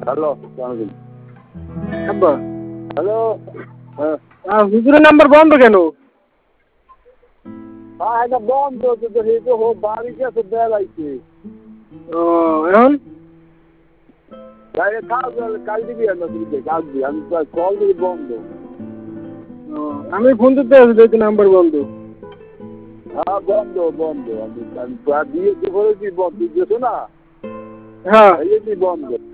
Hello আব্বা hello হ্যাঁ হুজুরের নাম্বার বন্ধ কেন? হ্যাঁ এটা বন্ধ তো এই তো বাড়ি গেছে বেড়াইছে ও এখন বাইরে কাল দিবি না তুই কাল দিবি আমি কল দিবি বন্ধ আমি ফোন দিতে আছি যেহেতু নাম্বার বন্ধ। হ্যাঁ বন্ধ বন্ধ আমি দিয়েছি বলেছি বন্ধ দিয়েছো না হ্যাঁ বন্ধ